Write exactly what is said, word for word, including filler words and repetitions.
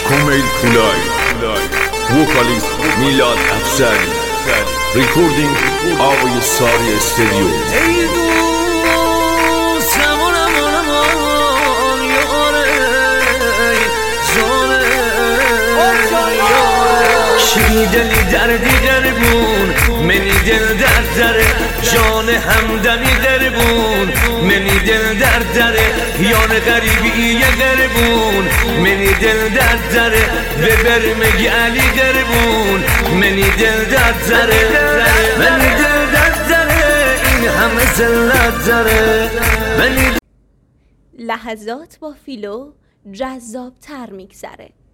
کومیل پولای وکالیست میلاد افسری ریکوردینگ آقای ساری استودیو. ای دوست زمانم آنمان یاره جانه کی دلی دردی دربون منی دل درد داره جان همدمی دربون منی دل درد داره یان غریبی یه دربون منی دل درد داره ببر مگی علی دربون منی دل درد داره منی دل درد داره این همه زلت داره منی. لحظات با فیلو جذاب تر میگذره.